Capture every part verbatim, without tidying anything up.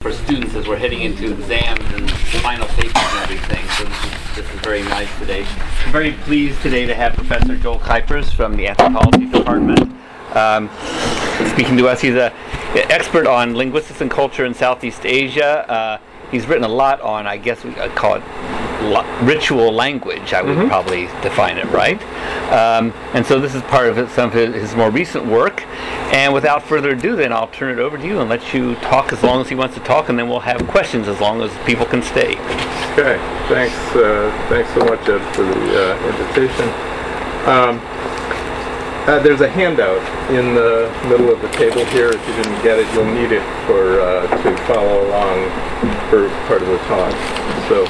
for students as we're heading into exams and final papers and everything. So this is, this is very nice today. I'm very pleased today to have Professor Joel Kuipers from the Anthropology Department um, speaking to us. He's an expert on linguistics and culture in Southeast Asia. Uh, he's written a lot on, I guess we I'd call it lo- ritual language, I would mm-hmm. probably define it, right? Um, and so this is part of it, some of his, his more recent work. And without further ado, then I'll turn it over to you and let you talk as long as he wants to talk, and then we'll have questions as long as people can stay. Okay, thanks. Uh, thanks so much, Ed, for the uh, invitation. Um, uh, there's a handout in the middle of the table here. If you didn't get it, you'll need it for uh, to follow along for part of the talk. So,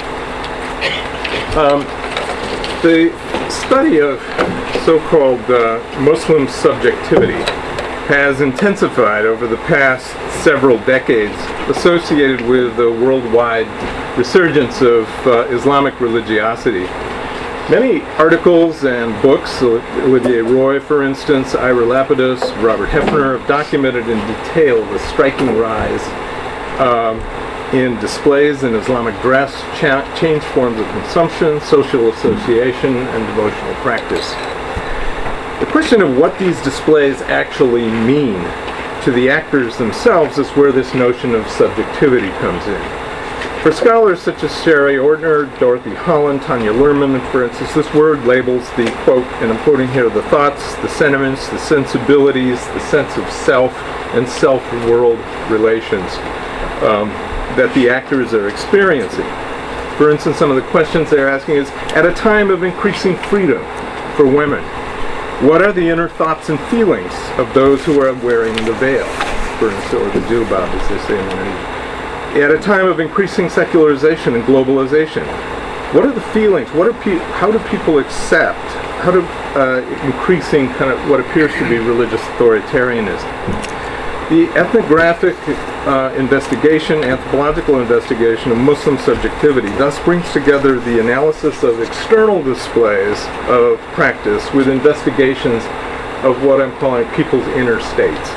um, the study of so-called uh, Muslim subjectivity has intensified over the past several decades, associated with the worldwide resurgence of uh, Islamic religiosity. Many articles and books, Olivier Roy, for instance, Ira Lapidus, Robert Hefner, have documented in detail the striking rise um, in displays in Islamic dress, cha- changed forms of consumption, social association, and devotional practice. The question of what these displays actually mean to the actors themselves is where this notion of subjectivity comes in. For scholars such as Sherry Ortner, Dorothy Holland, Tanya Luhrmann, for instance, this word labels the, quote, and I'm quoting here, the thoughts, the sentiments, the sensibilities, the sense of self, and self-world relations um, that the actors are experiencing. For instance, some of the questions they're asking is, at a time of increasing freedom for women, what are the inner thoughts and feelings of those who are wearing the veil, for instance, or the jilbab, as they say in Indonesia? At a time of increasing secularization and globalization, what are the feelings? What are pe- how do people accept? How do uh, increasing kind of what appears to be religious authoritarianism? The ethnographic uh, investigation, anthropological investigation of Muslim subjectivity thus brings together the analysis of external displays of practice with investigations of what I'm calling people's inner states.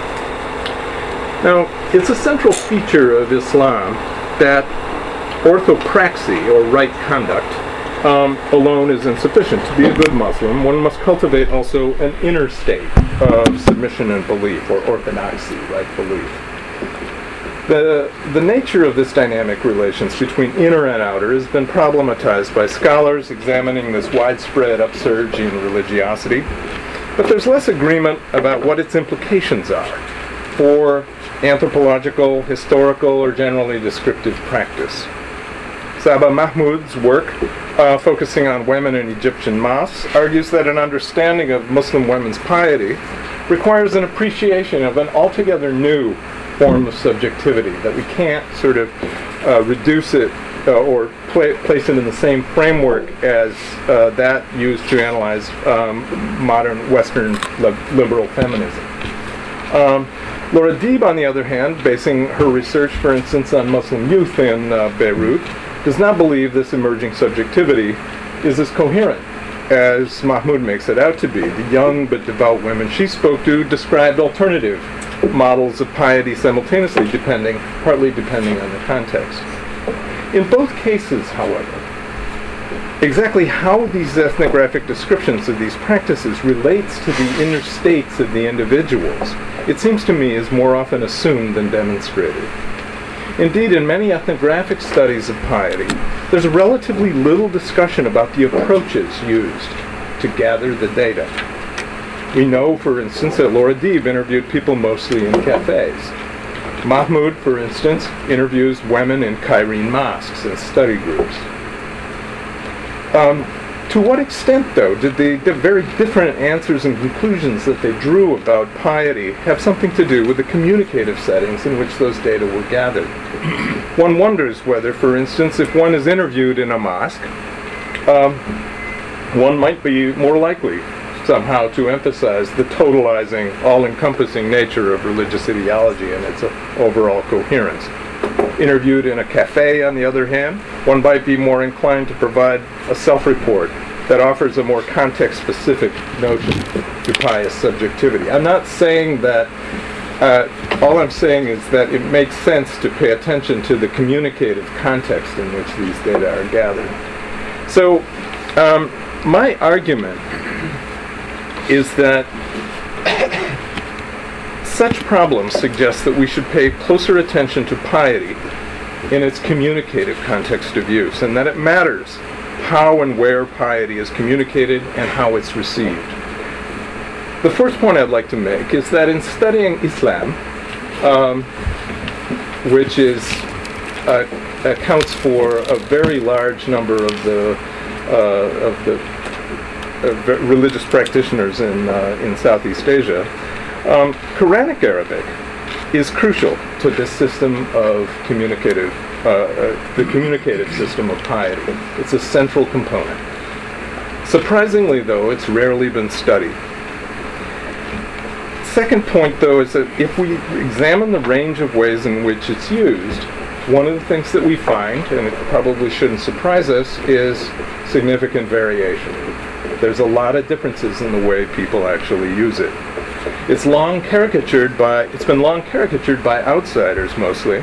Now, it's a central feature of Islam that orthopraxy, or right conduct, um, alone is insufficient. To be a good Muslim, one must cultivate also an inner state of submission and belief, or orthodoxy, right belief. The, the nature of this dynamic relations between inner and outer has been problematized by scholars examining this widespread upsurge in religiosity, but there's less agreement about what its implications are for anthropological, historical, or generally descriptive practice. Saba Mahmood's work, uh, focusing on women in Egyptian mosques, argues that an understanding of Muslim women's piety requires an appreciation of an altogether new form of subjectivity, that we can't sort of uh, reduce it uh, or pla- place it in the same framework as uh, that used to analyze um, modern Western li- liberal feminism. Um, Laura Deeb, on the other hand, basing her research, for instance, on Muslim youth in uh, Beirut, does not believe this emerging subjectivity is as coherent as Mahmood makes it out to be. The young but devout women she spoke to described alternative models of piety simultaneously, depending, partly depending on the context. In both cases, however, exactly how these ethnographic descriptions of these practices relates to the inner states of the individuals, it seems to me, is more often assumed than demonstrated. Indeed, in many ethnographic studies of piety, there's relatively little discussion about the approaches used to gather the data. We know, for instance, that Laura Deeb interviewed people mostly in cafes. Mahmood, for instance, interviews women in Cairene mosques and study groups. Um, to what extent, though, did the, the very different answers and conclusions that they drew about piety have something to do with the communicative settings in which those data were gathered? One wonders whether, for instance, if one is interviewed in a mosque, um, one might be more likely somehow to emphasize the totalizing, all-encompassing nature of religious ideology and its overall coherence. Interviewed in a cafe, on the other hand, one might be more inclined to provide a self-report that offers a more context-specific notion to pious subjectivity. I'm not saying that uh, all I'm saying is that it makes sense to pay attention to the communicative context in which these data are gathered. So, um, my argument is that such problems suggest that we should pay closer attention to piety in its communicative context of use, and that it matters how and where piety is communicated and how it's received. The first point I'd like to make is that in studying Islam, um, which is uh, accounts for a very large number of the uh, of the uh, religious practitioners in uh, in Southeast Asia, um, Quranic Arabic is crucial to this system of communicative, uh, uh, the communicative system of piety. It's a central component. Surprisingly, though, it's rarely been studied. Second point, though, is that if we examine the range of ways in which it's used, one of the things that we find, and it probably shouldn't surprise us, is significant variation. There's a lot of differences in the way people actually use it. It's long caricatured by, it's been long caricatured by outsiders mostly,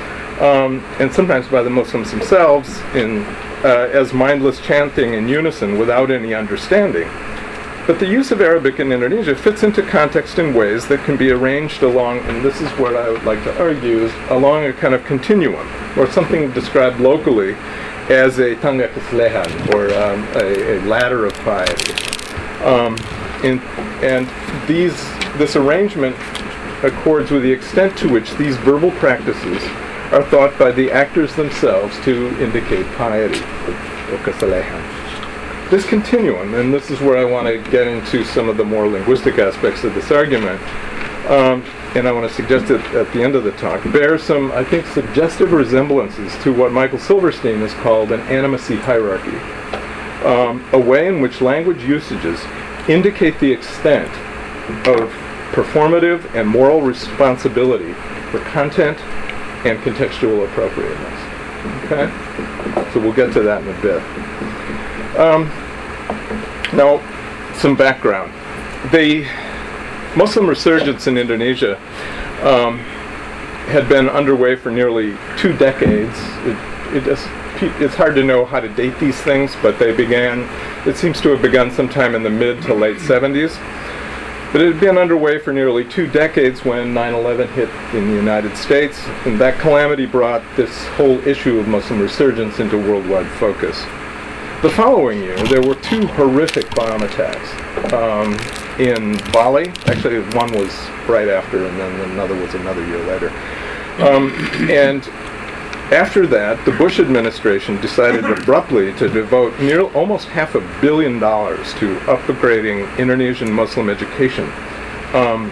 um, and sometimes by the Muslims themselves in, uh, as mindless chanting in unison without any understanding. But the use of Arabic in Indonesia fits into context in ways that can be arranged along, and this is what I would like to argue, is along a kind of continuum, or something described locally as a tangga kesalehan, or um, a, a ladder of piety. Um, in, and these, this arrangement accords with the extent to which these verbal practices are thought by the actors themselves to indicate piety, or kesalehan. This continuum, and this is where I want to get into some of the more linguistic aspects of this argument, um, and I want to suggest it at the end of the talk, bears some, I think, suggestive resemblances to what Michael Silverstein has called an animacy hierarchy, um, a way in which language usages indicate the extent of performative and moral responsibility for content and contextual appropriateness. Okay? So we'll get to that in a bit. Um, now, some background. The Muslim resurgence in Indonesia um, had been underway for nearly two decades. It, it just, it's hard to know how to date these things, but they began, it seems to have begun sometime in the mid to late seventies. But it had been underway for nearly two decades when nine eleven hit in the United States, and that calamity brought this whole issue of Muslim resurgence into worldwide focus. The following year, there were two horrific bomb attacks um, in Bali. Actually, one was right after, and then another was another year later. Um, and after that, the Bush administration decided abruptly to devote near almost half a billion dollars to upgrading Indonesian Muslim education, um,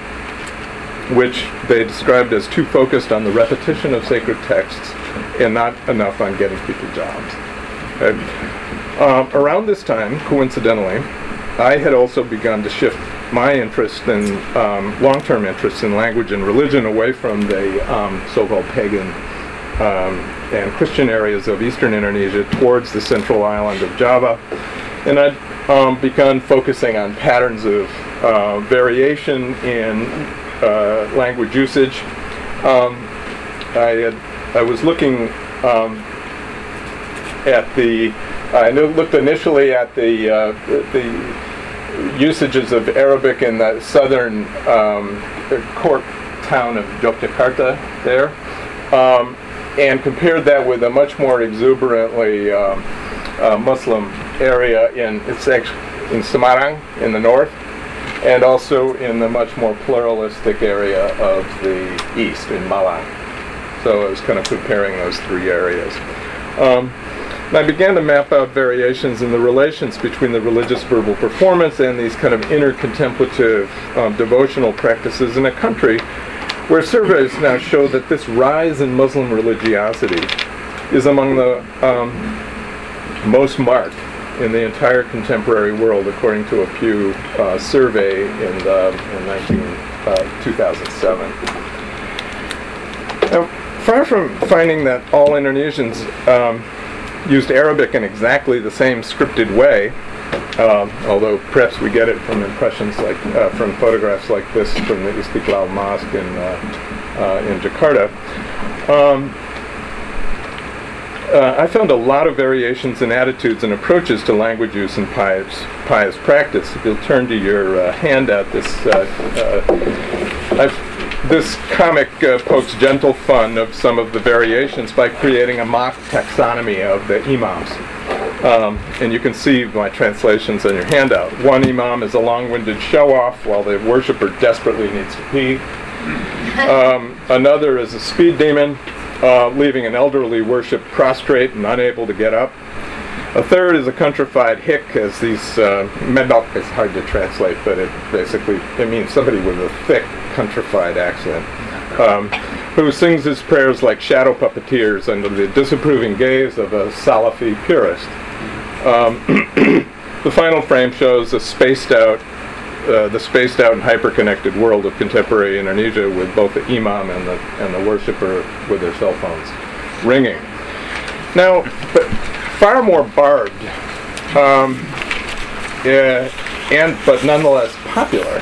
which they described as too focused on the repetition of sacred texts and not enough on getting people jobs. Okay? Um, around this time, coincidentally, I had also begun to shift my interest in um, long-term interest in language and religion away from the um, so-called pagan um, and Christian areas of eastern Indonesia towards the central island of Java, and I'd um, begun focusing on patterns of uh, variation in uh, language usage. Um, I had, I was looking um, at the I looked initially at the uh, the usages of Arabic in the southern um, court town of Yogyakarta there, um, and compared that with a much more exuberantly um, uh, Muslim area in it's actually in Semarang in the north, and also in the much more pluralistic area of the east in Malang. So I was kind of comparing those three areas. Um, And I began to map out variations in the relations between the religious verbal performance and these kind of inner-contemplative um, devotional practices in a country where surveys now show that this rise in Muslim religiosity is among the um, most marked in the entire contemporary world, according to a Pew uh, survey in, the, in nineteen, uh, two thousand seven. Now, far from finding that all Indonesians um, used Arabic in exactly the same scripted way, Um, although perhaps we get it from impressions like, uh, from photographs like this from the Istiqlal Mosque in, uh, uh, in Jakarta. Um, uh, I found a lot of variations in attitudes and approaches to language use and pious, pious practice. If you'll turn to your uh, handout, this, uh, uh, I've, this comic uh, pokes gentle fun of some of the variations by creating a mock taxonomy of the imams. Um, and you can see my translations on your handout. One imam is a long-winded show-off while the worshiper desperately needs to pee. Um, another is a speed demon, uh, leaving an elderly worship prostrate and unable to get up. A third is a countrified hick, as these, uh, medok is hard to translate, but it basically, it means somebody with a thick countrified accent, um, who sings his prayers like shadow puppeteers under the disapproving gaze of a Salafi purist. Um, the final frame shows a spaced out, uh, the spaced out and hyper-connected world of contemporary Indonesia, with both the imam and the and the worshipper with their cell phones ringing. Now, but far more barbed, um, yeah, and but nonetheless popular,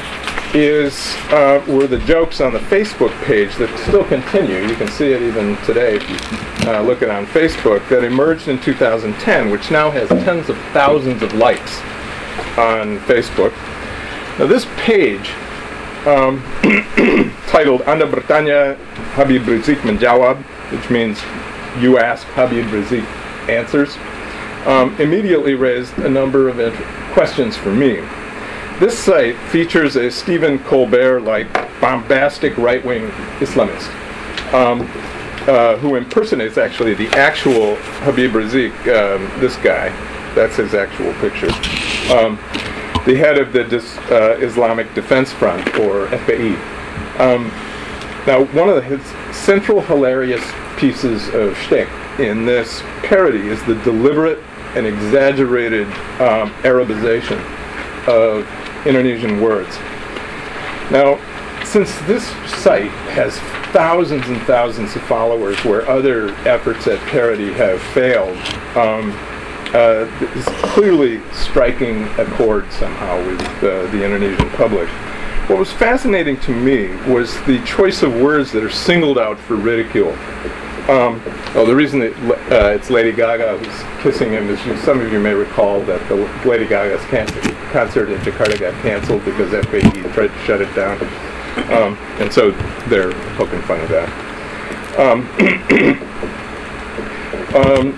is uh, were the jokes on the Facebook page that still continue. You can see it even today if you uh, look it on Facebook, that emerged in two thousand ten, which now has tens of thousands of likes on Facebook. Now this page, um, titled Anda Bertanya, Habib Rizik Menjawab, which means you ask, Habib Rizik answers, um, immediately raised a number of int- questions for me. This site features a Stephen Colbert-like bombastic right-wing Islamist, um, uh, who impersonates actually the actual Habib Rizik, um, this guy. That's his actual picture. Um, the head of the Dis, uh, Islamic Defense Front, or F P I. Um, now, one of the, his central hilarious pieces of shtick in this parody is the deliberate and exaggerated um, Arabization of Indonesian words. Now, since this site has thousands and thousands of followers where other efforts at parody have failed, um, uh, it's clearly striking a chord somehow with uh, the Indonesian public. What was fascinating to me was the choice of words that are singled out for ridicule. Um, oh, the reason that uh, it's Lady Gaga who's kissing him is, you, some of you may recall that the Lady Gaga's can- concert in Jakarta got canceled because F P I tried to shut it down, um, and so they're poking fun of that. Um, um,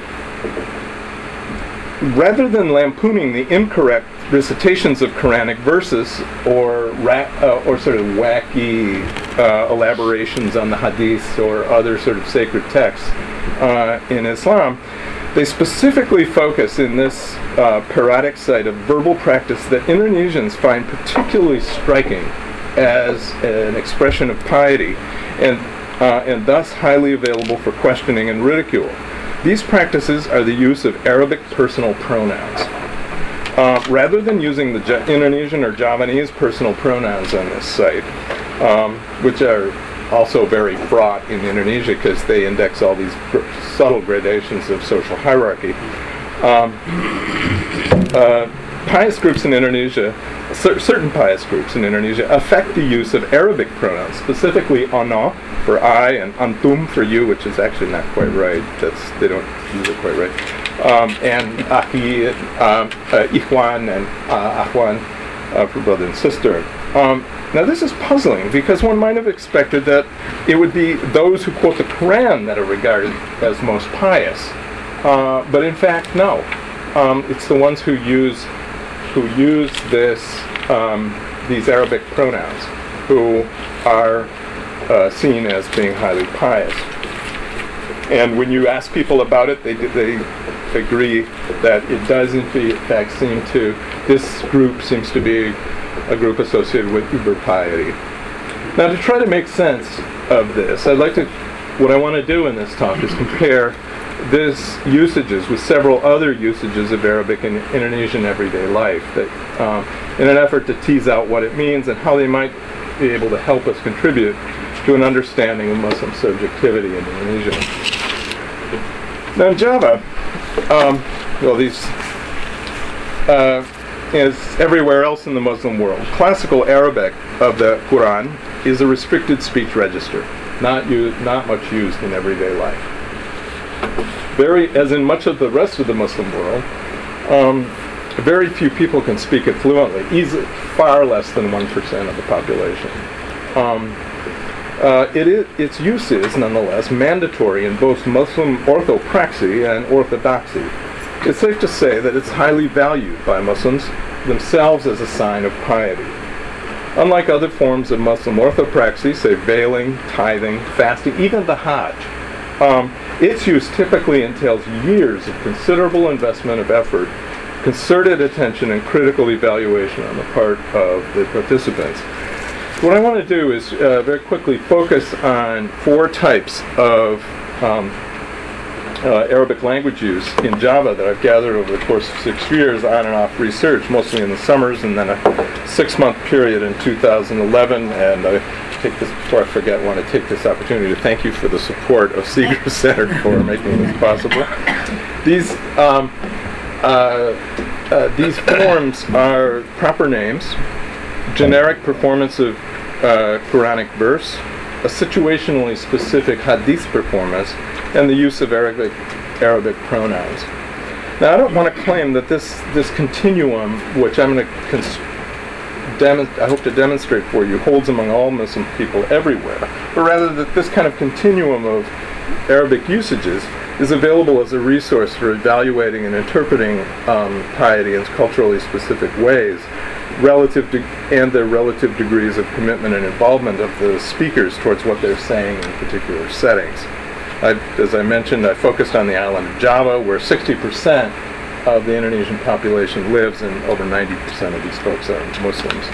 rather than lampooning the incorrect recitations of Quranic verses or ra- uh, or sort of wacky uh, elaborations on the hadiths or other sort of sacred texts uh, in Islam, they specifically focus in this uh, parodic site of verbal practice that Indonesians find particularly striking as an expression of piety, and uh, and thus highly available for questioning and ridicule. These practices are the use of Arabic personal pronouns. Uh, rather than using the J- Indonesian or Javanese personal pronouns on this site, um, which are also very fraught in Indonesia because they index all these gr- subtle gradations of social hierarchy, um, uh, pious groups in Indonesia, cer- certain pious groups in Indonesia, affect the use of Arabic pronouns, specifically ono for I and antum for you, which is actually not quite right. That's they don't use it quite right. Um, and akhi, um, uh, ikhwan, and uh, akhwan uh, for brother and sister. Um, now this is puzzling because one might have expected that it would be those who quote the Quran that are regarded as most pious, uh, but in fact no. Um, it's the ones who use who use this um, these Arabic pronouns who are uh, seen as being highly pious. And when you ask people about it, they they agree that it does in fact seem to, this group seems to be a group associated with uber piety. Now, to try to make sense of this, I'd like to, what I want to do in this talk is compare this usages with several other usages of Arabic in Indonesian everyday life, that um, in an effort to tease out what it means and how they might be able to help us contribute to an understanding of Muslim subjectivity in Indonesia. Now in Java, um, well these uh, as everywhere else in the Muslim world, classical Arabic of the Quran is a restricted speech register, not used, not much used in everyday life. Very, as in much of the rest of the Muslim world, um, very few people can speak it fluently, easily, far less than one percent of the population. Um, uh, it is, its use is, nonetheless, mandatory in both Muslim orthopraxy and orthodoxy. It's safe to say that it's highly valued by Muslims themselves as a sign of piety. Unlike other forms of Muslim orthopraxy, say veiling, tithing, fasting, even the Hajj, um, its use typically entails years of considerable investment of effort, concerted attention, and critical evaluation on the part of the participants. What I want to do is uh, very quickly focus on four types of um, uh, Arabic language use in Java that I've gathered over the course of six years on and off research, mostly in the summers, and then a six-month period in two thousand eleven. And I take this, before I forget, I want to take this opportunity to thank you for the support of Seeger Center for making this possible. These um, uh, uh, these forms are proper names, generic performance of uh, Quranic verse, a situationally specific hadith performance, and the use of Arabic Arabic pronouns. Now, I don't want to claim that this this continuum, which I'm going to cons- dem- I hope to demonstrate for you, holds among all Muslim people everywhere, but rather that this kind of continuum of Arabic usages is available as a resource for evaluating and interpreting um, piety in culturally specific ways, relative to, and their relative degrees of commitment and involvement of the speakers towards what they're saying in particular settings. I, as I mentioned, I focused on the island of Java, where sixty percent of the Indonesian population lives, and over ninety percent of these folks are Muslims.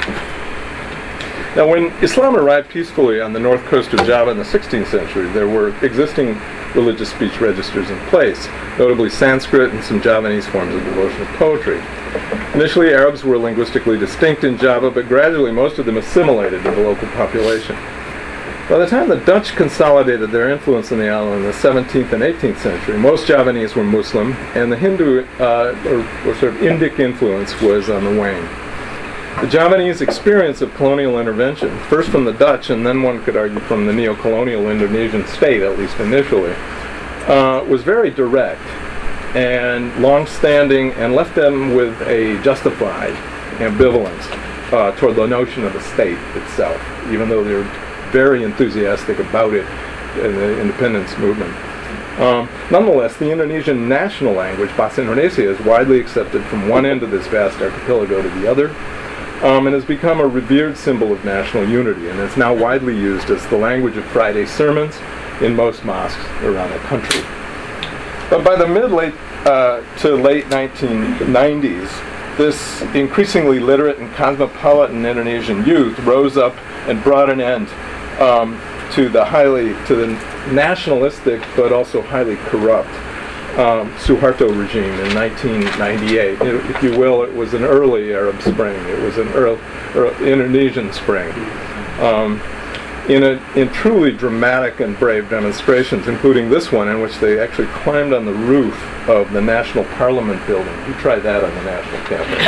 Now, when Islam arrived peacefully on the north coast of Java in the sixteenth century, there were existing religious speech registers in place, notably Sanskrit and some Javanese forms of devotional poetry. Initially, Arabs were linguistically distinct in Java, but gradually most of them assimilated to the local population. By the time the Dutch consolidated their influence in the island in the seventeenth and eighteenth century, most Javanese were Muslim, and the Hindu, uh, or, or sort of Indic influence was on the wane. The Javanese experience of colonial intervention, first from the Dutch and then one could argue from the neo-colonial Indonesian state, at least initially, uh, was very direct and long-standing, and left them with a justified ambivalence uh, toward the notion of the state itself, even though they're very enthusiastic about it in the independence movement. Um, nonetheless, the Indonesian national language, Bahasa Indonesia, is widely accepted from one end of this vast archipelago to the other, um, and has become a revered symbol of national unity, and is now widely used as the language of Friday sermons in most mosques around the country. But by the mid-late uh, to late nineteen nineties, this increasingly literate and cosmopolitan Indonesian youth rose up and brought an end um, to the highly, to the nationalistic but also highly corrupt um, Suharto regime in nineteen ninety-eight. It, if you will, it was an early Arab Spring. It was an early, early Indonesian Spring. Um, in, a, in truly dramatic and brave demonstrations, including this one in which they actually climbed on the roof of the National Parliament building. You tried that on the national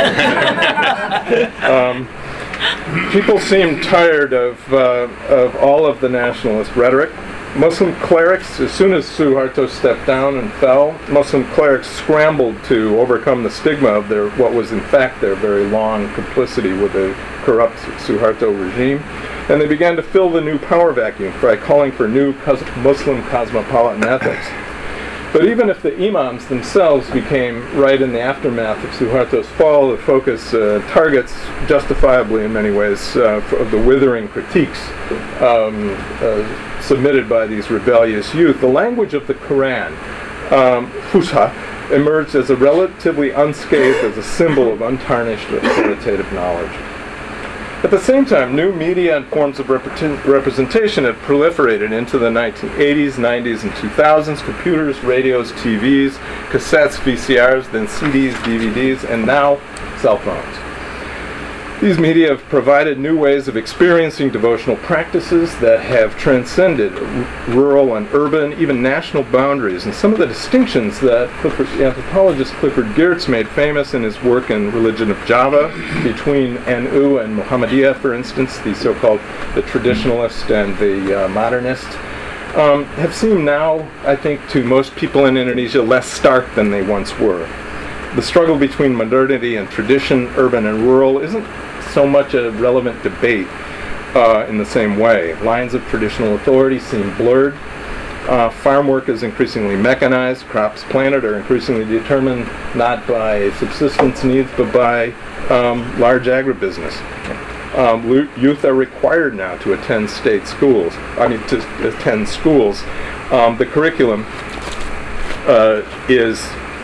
campus. um, people seemed tired of, uh, of all of the nationalist rhetoric. Muslim clerics, as soon as Suharto stepped down and fell, Muslim clerics scrambled to overcome the stigma of their, what was in fact their very long complicity with the corrupt Suharto regime. And they began to fill the new power vacuum by calling for new cos- Muslim cosmopolitan ethics. But even if the imams themselves became, right in the aftermath of Suharto's fall, the focus uh, targets, justifiably in many ways, uh, of the withering critiques um, uh, submitted by these rebellious youth, the language of the Quran, um, Fusha, emerged as a relatively unscathed, as a symbol of untarnished authoritative knowledge. At the same time, new media and forms of repre- representation have proliferated into the nineteen eighties, nineties, and two thousands, computers, radios, T Vs, cassettes, V C Rs, then C Ds, D V Ds, and now cell phones. These media have provided new ways of experiencing devotional practices that have transcended r- rural and urban, even national boundaries. And some of the distinctions that Clifford, anthropologist Clifford Geertz made famous in his work in Religion of Java, between N U and Muhammadiyah, for instance, the so-called the traditionalist and the uh, modernist, um, have seemed now, I think, to most people in Indonesia less stark than they once were. The struggle between modernity and tradition, urban and rural, isn't so much a relevant debate uh, in the same way. Lines of traditional authority seem blurred. Uh, farm work is increasingly mechanized. Crops planted are increasingly determined not by subsistence needs but by um, large agribusiness. Um, youth are required now to attend state schools. I mean, to attend schools. Um, the curriculum uh, is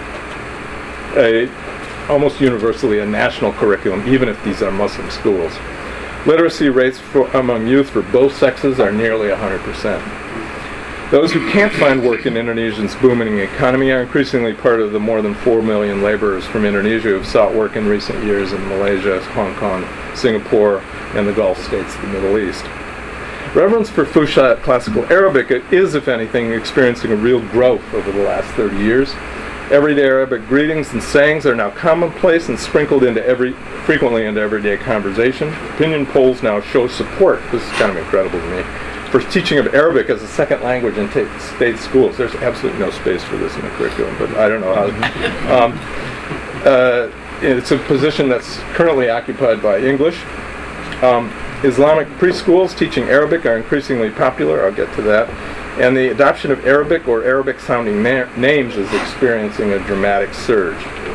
a almost universally a national curriculum, even if these are Muslim schools. Literacy rates for, among youth for both sexes are nearly one hundred percent. Those who can't find work in Indonesia's booming economy are increasingly part of the more than four million laborers from Indonesia who have sought work in recent years in Malaysia, Hong Kong, Singapore, and the Gulf states of the Middle East. Reverence for Fushat classical Arabic is, if anything, experiencing a real growth over the last thirty years. Everyday Arabic greetings and sayings are now commonplace and sprinkled into every, frequently into everyday conversation. Opinion polls now show support, this is kind of incredible to me, for teaching of Arabic as a second language in t- state schools. There's absolutely no space for this in the curriculum, but I don't know how. Um, uh, it's a position that's currently occupied by English. Um, Islamic preschools teaching Arabic are increasingly popular. I'll get to that. And the adoption of Arabic or Arabic-sounding na- names is experiencing a dramatic surge.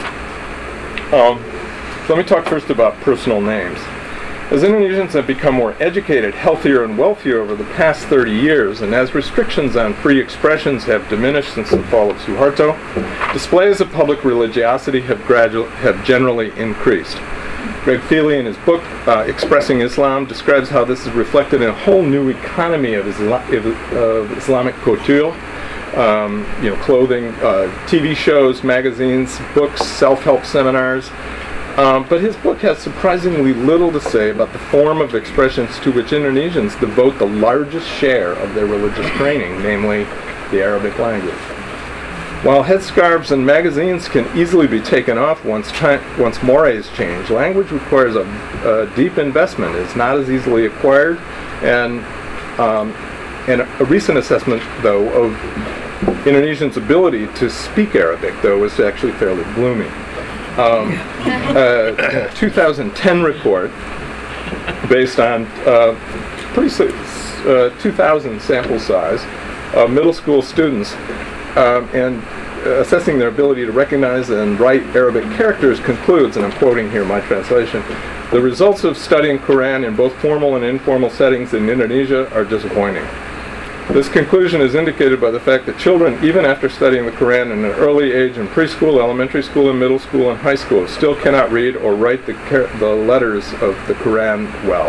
Um, so let me talk first about personal names. As Indonesians have become more educated, healthier, and wealthier over the past thirty years, and as restrictions on free expressions have diminished since the fall of Suharto, displays of public religiosity have, gradu- have generally increased. Greg Feely, in his book, uh, Expressing Islam, describes how this is reflected in a whole new economy of, Isla- of Islamic couture, um, you know, clothing, uh, T V shows, magazines, books, self-help seminars. Um, but his book has surprisingly little to say about the form of expressions to which Indonesians devote the largest share of their religious training, namely the Arabic language. While headscarves and magazines can easily be taken off once chi- once mores change, language requires a, a deep investment. It's not as easily acquired, and um, and a recent assessment, though, of Indonesians' ability to speak Arabic, though, was actually fairly gloomy. Um, uh, a two thousand ten report based on uh, pretty uh, two thousand sample size of middle school students. Um, and uh, assessing their ability to recognize and write Arabic characters concludes, and I'm quoting here my translation, the results of studying Quran in both formal and informal settings in Indonesia are disappointing. This conclusion is indicated by the fact that children, even after studying the Quran in an early age in preschool, elementary school, and middle school, and high school, still cannot read or write the, car- the letters of the Quran well.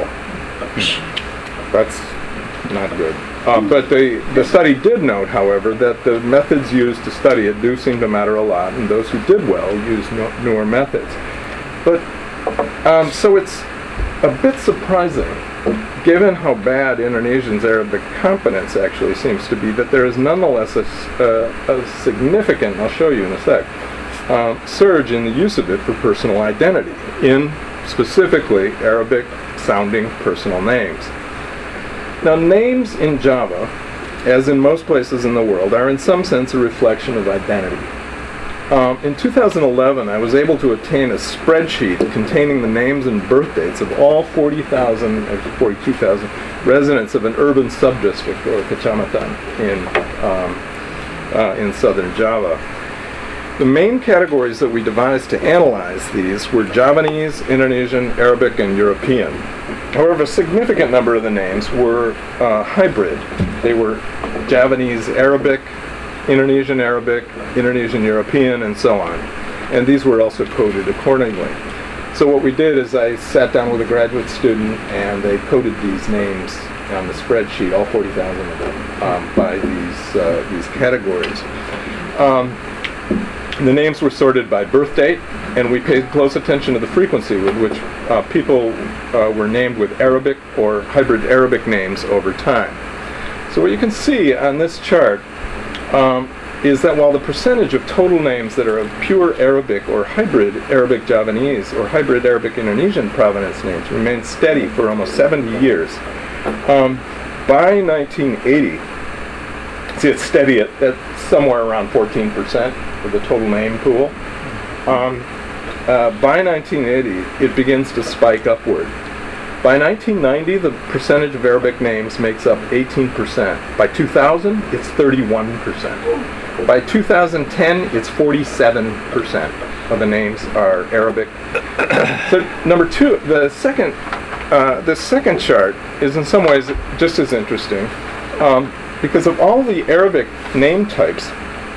That's not good. Um, but the, the study did note, however, that the methods used to study it do seem to matter a lot, and those who did well used no, newer methods. But um, so it's a bit surprising, given how bad Indonesians' Arabic competence actually seems to be, that there is nonetheless a, uh, a significant, I'll show you in a sec, uh, surge in the use of it for personal identity, in specifically Arabic-sounding personal names. Now, names in Java, as in most places in the world, are in some sense a reflection of identity. Um, in two thousand eleven, I was able to obtain a spreadsheet containing the names and birth dates of all forty thousand, or forty-two thousand residents of an urban subdistrict, or kecamatan, in, um, uh, in southern Java. The main categories that we devised to analyze these were Javanese, Indonesian, Arabic, and European. However, a significant number of the names were uh, hybrid. They were Javanese Arabic, Indonesian Arabic, Indonesian European, and so on. And these were also coded accordingly. So what we did is I sat down with a graduate student and they coded these names on the spreadsheet, all forty thousand of them, um, by these, uh, these categories. Um, the names were sorted by birth date, and we paid close attention to the frequency with which uh, people uh, were named with Arabic or hybrid Arabic names over time. So what you can see on this chart um, is that while the percentage of total names that are of pure Arabic or hybrid Arabic Javanese or hybrid Arabic Indonesian provenance names remained steady for almost seventy years, um, by nineteen eighty, see it's steady at, at somewhere around fourteen percent of the total name pool. Um, uh, by nineteen eighty, it begins to spike upward. By nineteen ninety, the percentage of Arabic names makes up eighteen percent. By two thousand, it's thirty-one percent. By two thousand ten, it's forty-seven percent of the names are Arabic. So number two, the second, uh, the second chart is in some ways just as interesting um, because of all the Arabic name types.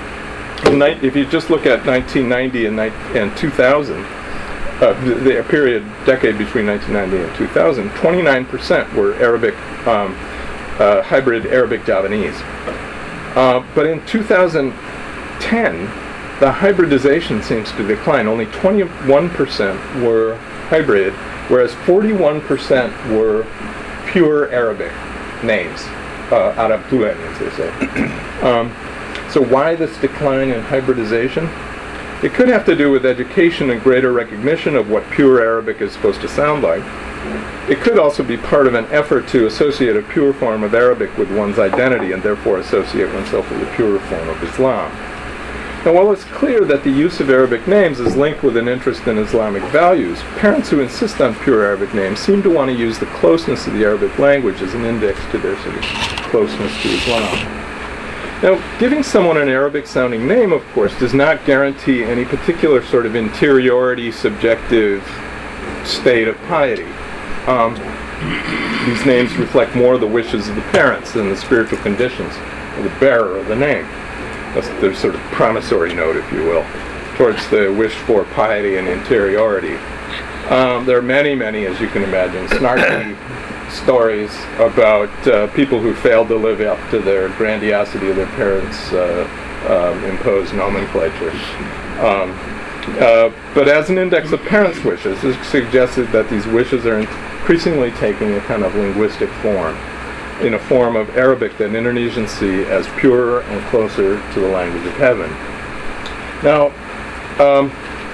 If you just look at nineteen ninety and, and two thousand, uh, the, the period, decade between nineteen ninety and two thousand, twenty-nine percent were Arabic, um, uh, hybrid Arabic Javanese. Uh, but in two thousand ten, the hybridization seems to decline. Only twenty-one percent were hybrid, whereas forty-one percent were pure Arabic names, uh, Arab Tulen, as they say. um, So why this decline in hybridization? It could have to do with education and greater recognition of what pure Arabic is supposed to sound like. It could also be part of an effort to associate a pure form of Arabic with one's identity and therefore associate oneself with a pure form of Islam. Now, while it's clear that the use of Arabic names is linked with an interest in Islamic values, parents who insist on pure Arabic names seem to want to use the closeness of the Arabic language as an index to their sort of closeness to Islam. Now, giving someone an Arabic-sounding name, of course, does not guarantee any particular sort of interiority, subjective state of piety. Um, these names reflect more the wishes of the parents than the spiritual conditions of the bearer of the name. That's the sort of promissory note, if you will, towards the wish for piety and interiority. Um, there are many, many, as you can imagine, snarky stories about uh, people who failed to live up to their grandiosity of their parents' uh, um, imposed nomenclature. Um, uh, but as an index of parents' wishes, it's suggested that these wishes are increasingly taking a kind of linguistic form, in a form of Arabic that Indonesians see as purer and closer to the language of heaven. Now, um,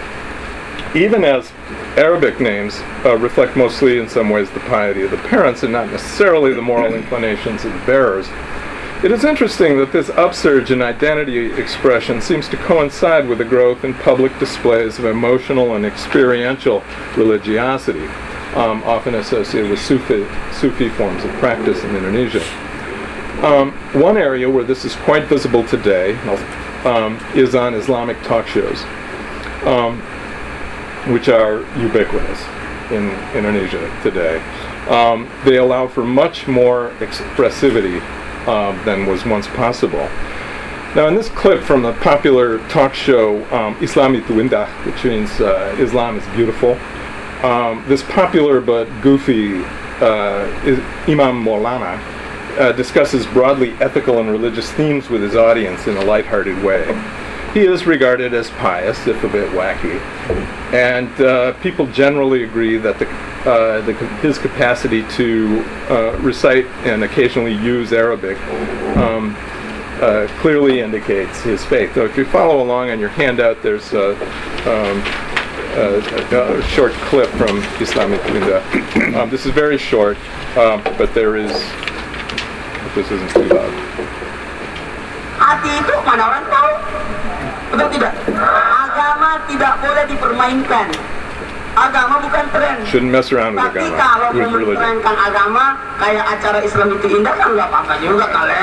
even as Arabic names uh, reflect mostly in some ways the piety of the parents and not necessarily the moral inclinations of the bearers, it is interesting that this upsurge in identity expression seems to coincide with the growth in public displays of emotional and experiential religiosity, um, often associated with Sufi, Sufi forms of practice in Indonesia. Um, one area where this is quite visible today um, is on Islamic talk shows, um, which are ubiquitous in Indonesia today. Um, they allow for much more expressivity uh, than was once possible. Now, in this clip from the popular talk show um, Islam Itu Indah, which means uh, Islam is beautiful, um, this popular but goofy uh, Imam Maulana uh, discusses broadly ethical and religious themes with his audience in a lighthearted way. He is regarded as pious, if a bit wacky, and uh, people generally agree that the, uh, the, his capacity to uh, recite and occasionally use Arabic um, uh, clearly indicates his faith. So if you follow along on your handout, there's a, um, a, a short clip from Islam Itu Indah. Um, this is very short, um, but there is, this isn't too loud. Hati itu mana orang tahu? Betul tidak? Agama tidak boleh dipermainkan. Agama bukan tren. Shouldn't mess around with Tapi agama. kalau With religion. mempermainkan agama, kayak acara Islam Itu Indah kan nggak apa-apa juga kali.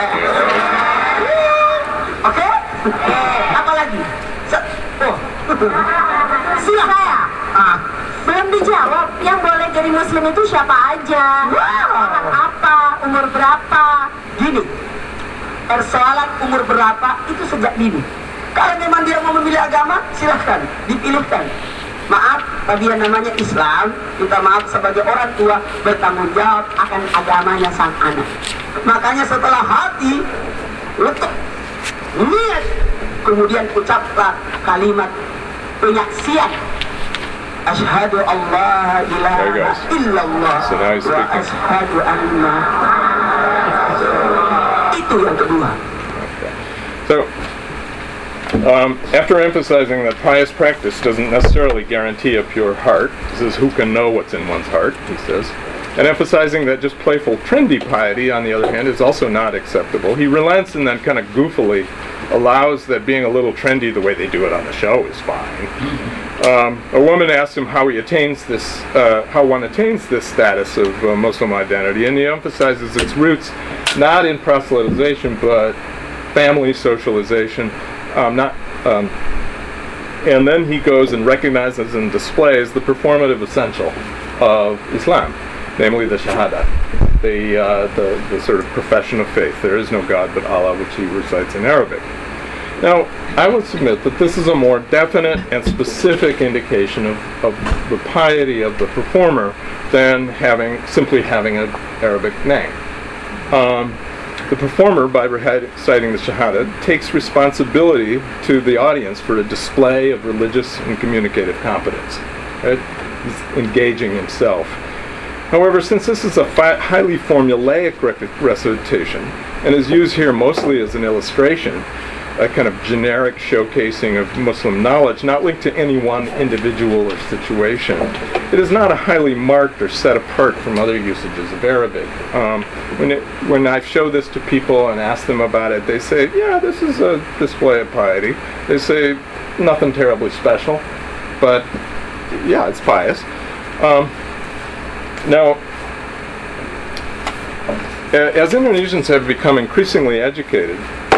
Oke? Apa lagi? Se- oh. Siapa? Ah. Belum dijawab, yang boleh jadi muslim itu siapa aja? Orang apa? Umur berapa? Gini, persoalan umur berapa itu sejak dini. Kalau memang dia mau memilih agama, silahkan, dipilihkan. Maaf, bagi yang namanya Islam, minta maaf sebagai orang tua bertanggung jawab akan agamanya sang anak. Makanya setelah hati letak niat kemudian ucaplah kalimat penyaksian. Asyhadu Allah ilaha There he goes. illallah So now he's wa speaking. asyhadu anna. Itu yang kedua. So, um, after emphasizing that pious practice doesn't necessarily guarantee a pure heart, he says, who can know what's in one's heart, he says, and emphasizing that just playful, trendy piety, on the other hand, is also not acceptable, he relents and then kind of goofily allows that being a little trendy the way they do it on the show is fine. Um, a woman asks him how he attains this, uh, how one attains this status of uh, Muslim identity, and he emphasizes its roots not in proselytization, but family socialization, um, not, um, and then he goes and recognizes and displays the performative essential of Islam, namely the Shahada, the, uh, the the sort of profession of faith. There is no God but Allah, which he recites in Arabic. Now, I would submit that this is a more definite and specific indication of, of the piety of the performer than having simply having an Arabic name. Um, the performer, by reciting the Shahada, takes responsibility to the audience for a display of religious and communicative competence. Right? He's engaging himself. However, since this is a fi- highly formulaic rec- recitation and is used here mostly as an illustration, a kind of generic showcasing of Muslim knowledge, not linked to any one individual or situation, it is not a highly marked or set apart from other usages of Arabic. Um, when, it, when I show this to people and ask them about it, they say, yeah, this is a display of piety. They say, nothing terribly special, but yeah, it's pious. Um, now, as Indonesians have become increasingly educated,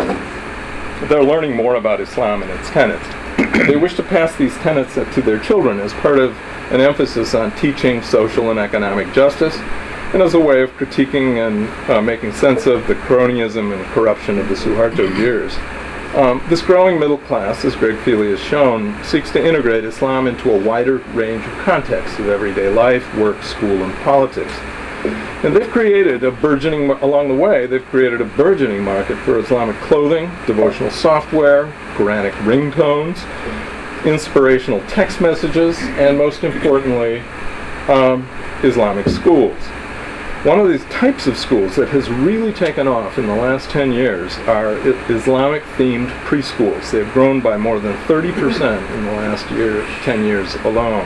they're learning more about Islam and its tenets. They wish to pass these tenets to their children as part of an emphasis on teaching social and economic justice, and as a way of critiquing and uh, making sense of the cronyism and corruption of the Suharto years. Um, this growing middle class, as Greg Feely has shown, seeks to integrate Islam into a wider range of contexts of everyday life, work, school, and politics. And they've created a burgeoning, along the way, they've created a burgeoning market for Islamic clothing, devotional software, Quranic ringtones, inspirational text messages, and most importantly, um, Islamic schools. One of these types of schools that has really taken off in the last ten years are Islamic-themed preschools. They've grown by more than thirty percent in the last year, ten years alone.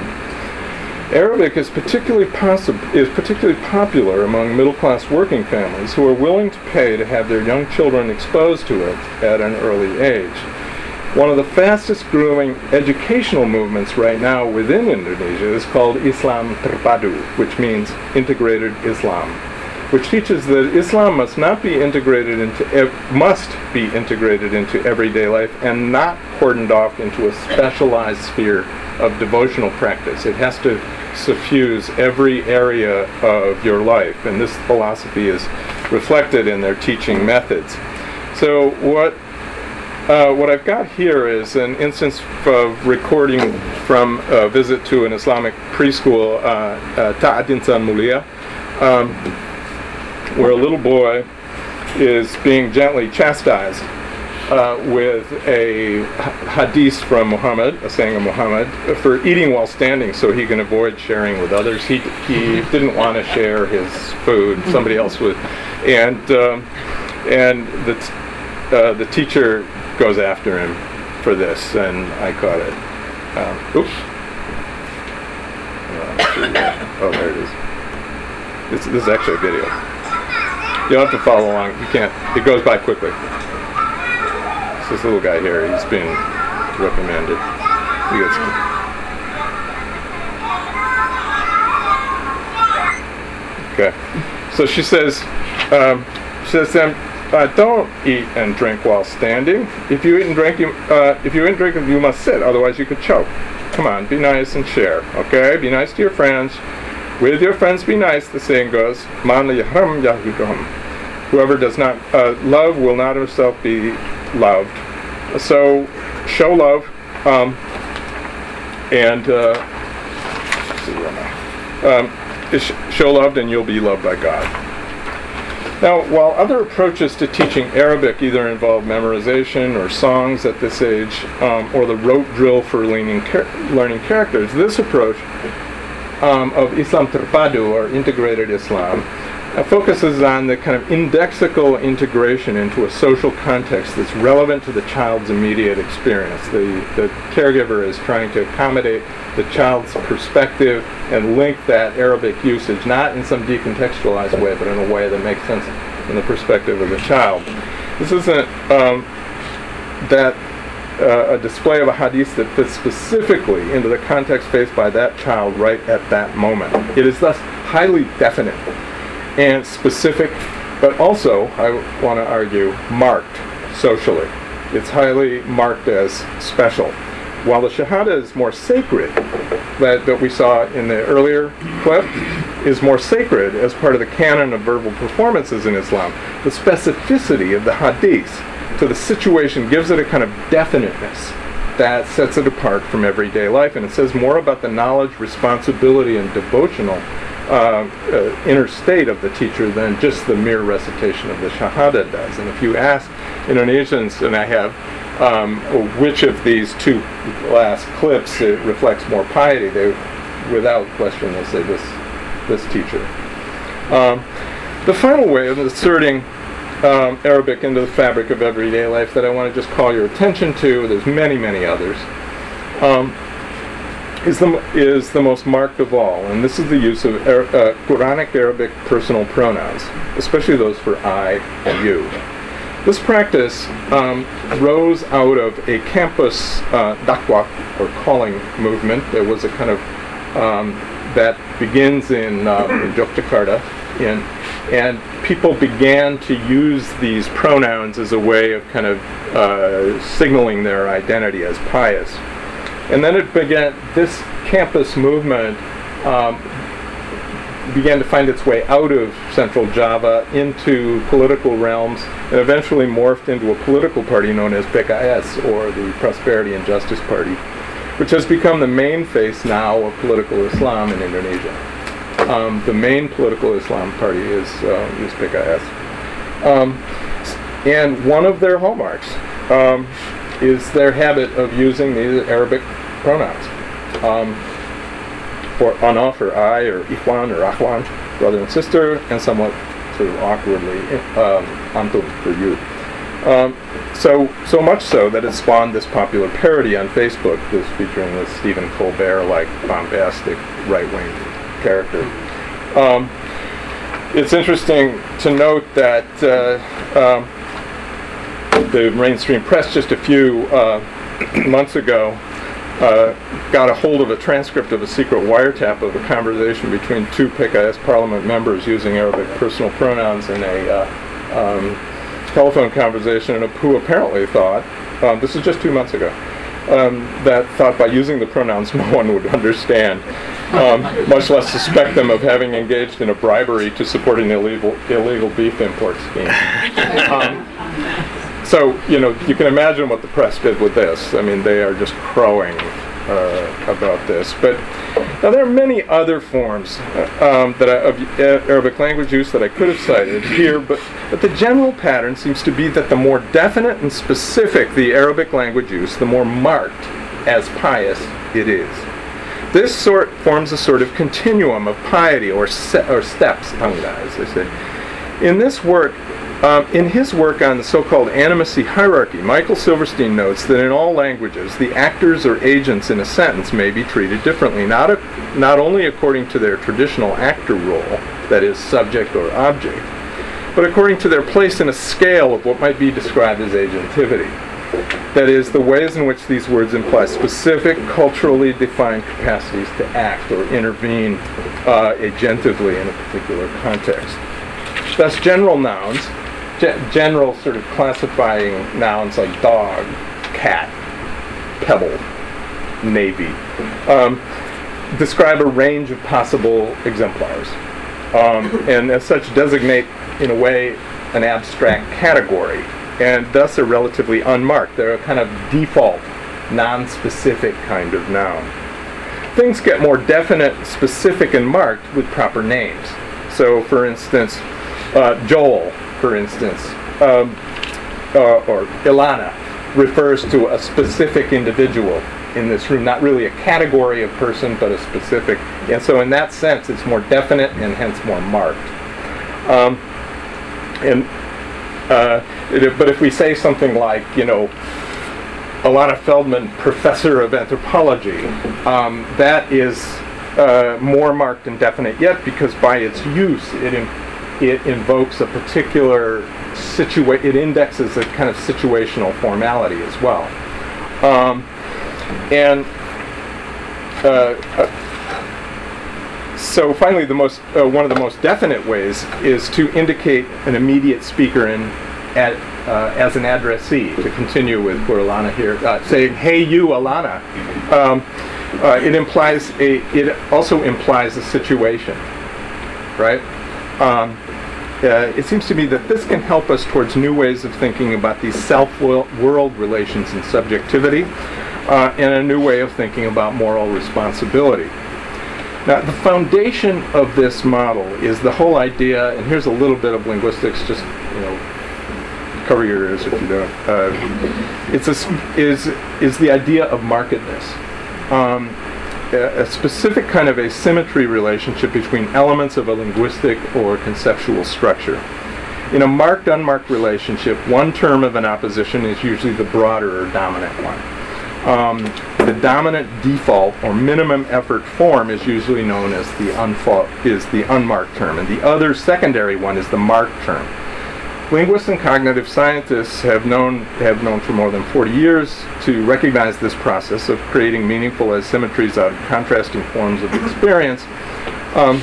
Arabic is particularly, possi- is particularly popular among middle-class working families who are willing to pay to have their young children exposed to it at an early age. One of the fastest-growing educational movements right now within Indonesia is called Islam Terpadu, which means integrated Islam, which teaches that Islam must not be integrated into ev- must be integrated into everyday life and not cordoned off into a specialized sphere of devotional practice. It has to suffuse every area of your life, and this philosophy is reflected in their teaching methods. So what uh, what I've got here is an instance of recording from a visit to an Islamic preschool, uh, uh, Ta'at Insan Mulia, um, where a little boy is being gently chastised Uh, with a hadith from Muhammad, a saying of Muhammad, for eating while standing so he can avoid sharing with others. He he didn't want to share his food, somebody else would. And um, and the t- uh, the teacher goes after him for this, and I caught it. Um, oops. Uh, oh, there it is. This, this is actually a video. You'll have to follow along. You can't. It goes by quickly. This little guy here, he's being reprimanded. He gets okay. So she says, um, she says to him, uh, "Don't eat and drink while standing. If you eat and drink, you uh, if you eat and drink, you must sit. Otherwise, you could choke. Come on, be nice and share. Okay, be nice to your friends. With your friends, be nice. The saying goes, Man la yahram yahuduhum. Whoever does not uh, love will not himself be loved. So show love, um, and uh, let's see where am I? Um, sh- show love, and you'll be loved by God." Now, while other approaches to teaching Arabic either involve memorization or songs at this age, um, or the rote drill for learning, char- learning characters, this approach um, of Islam Terpadu, or integrated Islam, uh, focuses on the kind of indexical integration into a social context that's relevant to the child's immediate experience. The, the caregiver is trying to accommodate the child's perspective and link that Arabic usage, not in some decontextualized way, but in a way that makes sense in the perspective of the child. This isn't um, that uh, a display of a hadith that fits specifically into the context faced by that child right at that moment. It is thus highly definite and specific, but also, I want to argue, marked socially. It's highly marked as special. While the Shahada is more sacred, that, that we saw in the earlier clip, is more sacred as part of the canon of verbal performances in Islam, the specificity of the hadith to the situation gives it a kind of definiteness that sets it apart from everyday life, and it says more about the knowledge, responsibility, and devotional uh, uh, inner state of the teacher than just the mere recitation of the Shahada does. And if you ask Indonesians, and I have, um, which of these two last clips it reflects more piety, they, without question, will say this, this teacher. Um, the final way of inserting Um, Arabic into the fabric of everyday life that I want to just call your attention to, there's many, many others, um, is, the, is the most marked of all, and this is the use of Ar- uh, Quranic Arabic personal pronouns, especially those for I and you. This practice um, rose out of a campus uh, dakwah, or calling movement. There was a kind of, um, that begins in, uh, in Yogyakarta, in And people began to use these pronouns as a way of kind of uh, signaling their identity as pious. And then it began, this campus movement um, began to find its way out of Central Java into political realms, and eventually morphed into a political party known as P K S, or the Prosperity and Justice Party, which has become the main face now of political Islam in Indonesia. Um, the main political Islam party is, uh, is P K S. Um, and one of their hallmarks um, is their habit of using these Arabic pronouns. Um, for ana, for I, or ikhwan, or akhwan, brother and sister, and somewhat sort of awkwardly, um, antum, for you. Um, so, so much so that it spawned this popular parody on Facebook, this featuring this Stephen Colbert-like bombastic right-wing character. Um, it's interesting to note that uh, um, the mainstream press just a few uh, months ago uh, got a hold of a transcript of a secret wiretap of a conversation between two P K S parliament members using Arabic personal pronouns in a uh, um, telephone conversation, and who apparently thought, um, this is just two months ago, Um, that thought by using the pronouns no one would understand, um, much less suspect them of having engaged in a bribery to support an illegal illegal beef import scheme. Um, so, you know, you can imagine what the press did with this. I mean, they are just crowing uh, about this. But now there are many other forms uh, um, that I, of Arabic language use that I could have cited here, but, but the general pattern seems to be that the more definite and specific the Arabic language use, the more marked as pious it is. This sort forms a sort of continuum of piety, or, se- or steps, tangga, as they say. In this work, Um, in his work on the so-called animacy hierarchy, Michael Silverstein notes that in all languages, the actors or agents in a sentence may be treated differently, not, a, not only according to their traditional actor role, that is, subject or object, but according to their place in a scale of what might be described as agentivity. That is, the ways in which these words imply specific, culturally defined capacities to act or intervene uh, agentively in a particular context. Thus, general nouns, Ge- general sort of classifying nouns like dog, cat, pebble, navy, um, describe a range of possible exemplars, um, and as such designate, in a way, an abstract category, and thus are relatively unmarked. They're a kind of default, non-specific kind of noun. Things get more definite, specific, and marked with proper names. So, for instance, Uh, Joel, for instance, um, uh, or Ilana, refers to a specific individual in this room, not really a category of person, but a specific. And so in that sense, it's more definite and hence more marked. Um, and uh, it, but if we say something like, you know, Ilana Feldman, professor of anthropology, um, that is uh, more marked and definite yet, because by its use, it in, it invokes a particular situa- it indexes a kind of situational formality as well. Um, and uh, uh, so finally, the most uh, one of the most definite ways is to indicate an immediate speaker in at, uh, as an addressee. To continue with for Ilana here, uh, saying "Hey, you, Ilana," um, uh, it implies a. It also implies a situation, right? Um, uh, it seems to me that this can help us towards new ways of thinking about these self-world relations and subjectivity, uh, and a new way of thinking about moral responsibility. Now, the foundation of this model is the whole idea, and here's a little bit of linguistics, just, you know, cover your ears if you don't. Uh, it's a, is, is the idea of markedness. Um, a, a specific kind of asymmetry relationship between elements of a linguistic or conceptual structure. In a marked-unmarked relationship, one term of an opposition is usually the broader or dominant one. Um, the dominant default or minimum effort form is usually known as the unfa- is the unmarked term, and the other secondary one is the marked term. Linguists and cognitive scientists have known have known for more than forty years to recognize this process of creating meaningful asymmetries out of contrasting forms of experience um,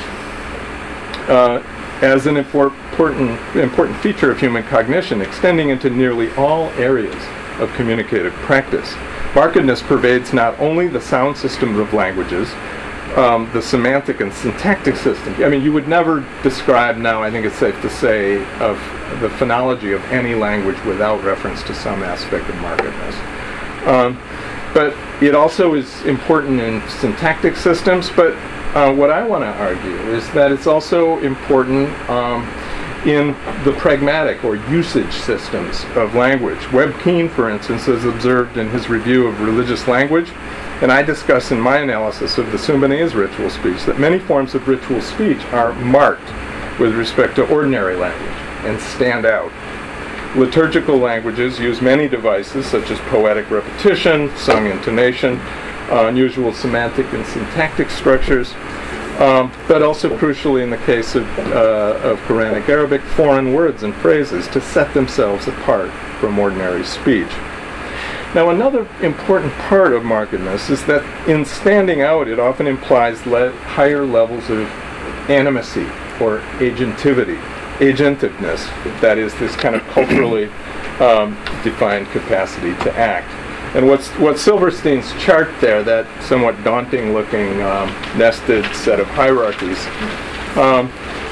uh, as an important important feature of human cognition, extending into nearly all areas of communicative practice. Markedness pervades not only the sound system of languages, um, the semantic and syntactic system. I mean, you would never describe now, I think it's safe to say, of the phonology of any language without reference to some aspect of markedness. Um, but it also is important in syntactic systems, but uh, what I want to argue is that it's also important um, in the pragmatic or usage systems of language. Webb Keen, for instance, has observed in his review of religious language, and I discuss in my analysis of the Sumbinese ritual speech, that many forms of ritual speech are marked with respect to ordinary language and stand out. Liturgical languages use many devices such as poetic repetition, sung intonation, uh, unusual semantic and syntactic structures, Um, but also crucially in the case of, uh, of Quranic Arabic, foreign words and phrases to set themselves apart from ordinary speech. Now, another important part of markedness is that in standing out, it often implies le- higher levels of animacy or agentivity, agentiveness, that is, this kind of culturally um, defined capacity to act. And what's what Silverstein's chart there, that somewhat daunting-looking um, nested set of hierarchies, um,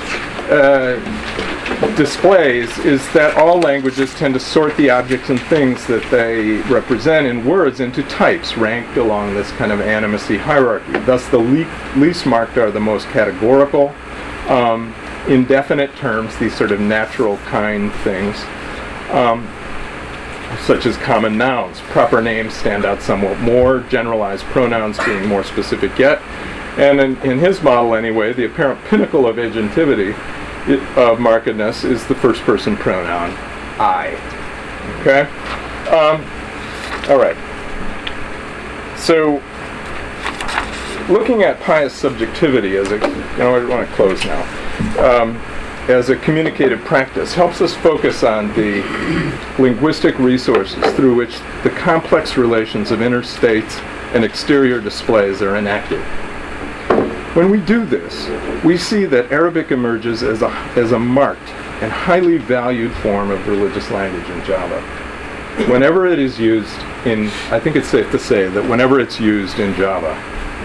uh, displays is that all languages tend to sort the objects and things that they represent in words into types ranked along this kind of animacy hierarchy. Thus, the le- least marked are the most categorical. Um, indefinite terms, these sort of natural kind things, um, such as common nouns. Proper names stand out somewhat more, generalized pronouns being more specific yet. And in, in his model anyway, the apparent pinnacle of agentivity, it, of markedness, is the first person pronoun, I. Okay? Um, all right. So, looking at pious subjectivity as a, you know, I want to close now, um, as a communicative practice helps us focus on the linguistic resources through which the complex relations of inner states and exterior displays are enacted. When we do this, we see that Arabic emerges as a, as a marked and highly valued form of religious language in Java. Whenever it is used in, I think it's safe to say that whenever it's used in Java,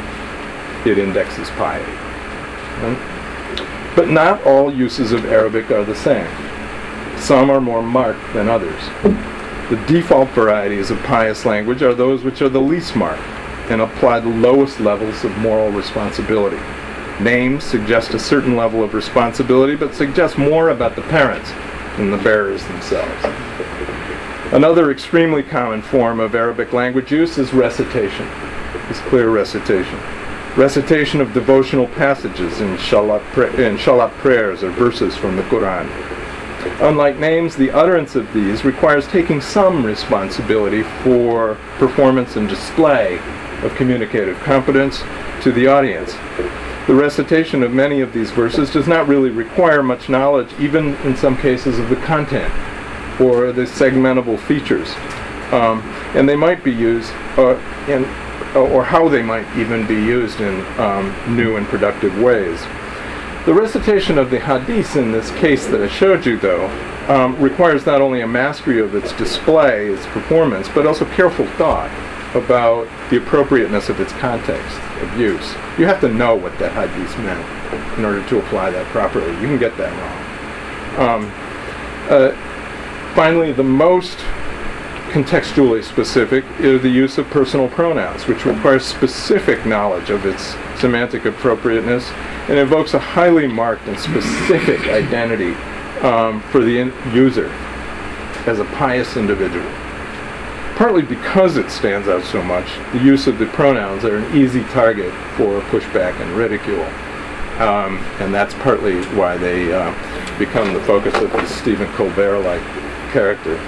it indexes piety. Right? But not all uses of Arabic are the same. Some are more marked than others. The default varieties of pious language are those which are the least marked and apply the lowest levels of moral responsibility. Names suggest a certain level of responsibility, but suggest more about the parents than the bearers themselves. Another extremely common form of Arabic language use is recitation, is clear recitation. Recitation of devotional passages in shalat, pra- in shalat prayers or verses from the Quran. Unlike names, the utterance of these requires taking some responsibility for performance and display of communicative competence to the audience. The recitation of many of these verses does not really require much knowledge, even in some cases, of the content or the segmentable features. Um, and they might be used, uh, in, or how they might even be used in um, new and productive ways. The recitation of the hadith in this case that I showed you, though, um, requires not only a mastery of its display, its performance, but also careful thought about the appropriateness of its context of use. You have to know what that hadith meant in order to apply that properly. You can get that wrong. Um, uh, finally, the most contextually specific is the use of personal pronouns, which requires specific knowledge of its semantic appropriateness and invokes a highly marked and specific identity um, for the in- user as a pious individual. Partly because it stands out so much, the use of the pronouns are an easy target for pushback and ridicule. Um, and that's partly why they uh, become the focus of the Stephen Colbert-like character.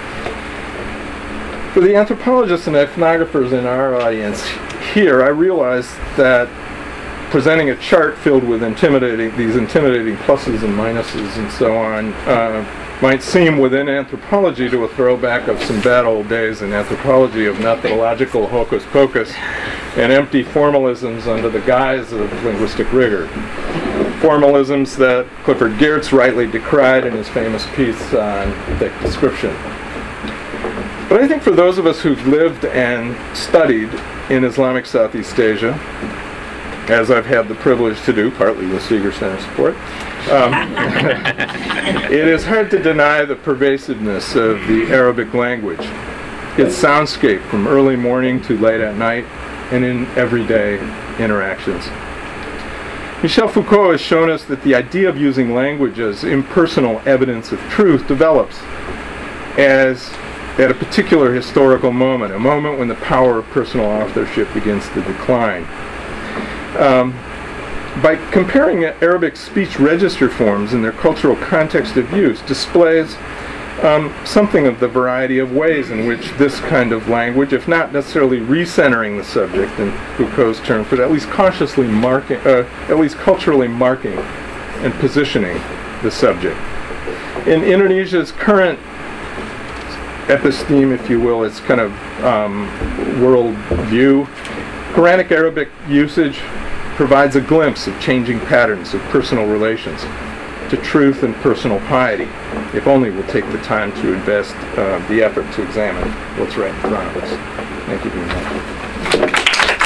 For the anthropologists and ethnographers in our audience here, I realized that presenting a chart filled with intimidating these intimidating pluses and minuses and so on uh, might seem within anthropology to a throwback of some bad old days in anthropology of methodological hocus pocus and empty formalisms under the guise of linguistic rigor. Formalisms that Clifford Geertz rightly decried in his famous piece on thick description. But I think for those of us who've lived and studied in Islamic Southeast Asia, as I've had the privilege to do, partly with Seeger Center support, um, it is hard to deny the pervasiveness of the Arabic language, its soundscape from early morning to late at night, and in everyday interactions. Michel Foucault has shown us that the idea of using language as impersonal evidence of truth develops as at a particular historical moment, a moment when the power of personal authorship begins to decline. Um, by comparing Arabic speech register forms in their cultural context of use displays um, something of the variety of ways in which this kind of language, if not necessarily recentering the subject in Foucault's terms, but at least consciously marking, uh, at least culturally marking and positioning the subject. In Indonesia's current episteme, if you will, its kind of um, world view, Quranic Arabic usage provides a glimpse of changing patterns of personal relations to truth and personal piety, if only we'll take the time to invest uh, the effort to examine what's right in front of us. Thank you very much.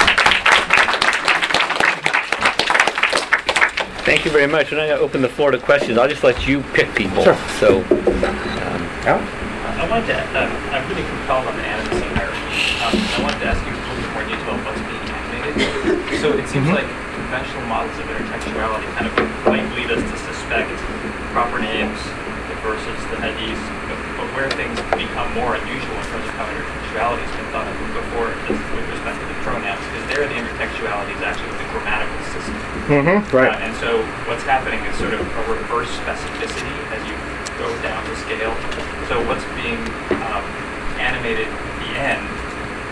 Thank you very much. When I open the floor to questions, I'll just let you pick people. Sure. So, um, Al? I wanted to, uh, I'm really compelled on the animacy hierarchy. Um, I wanted to ask you a little bit more detail about what's being animated. So it seems Mm-hmm. like conventional models of intertextuality kind of might lead us to suspect proper names versus the hadith, but, but where things become more unusual in terms of how intertextuality has been thought of before is with respect to the pronouns, because there the intertextuality is actually the grammatical system. Mm-hmm. Right. Uh, and so what's happening is sort of a reverse specificity as you go down the scale. So what's being um, animated at the end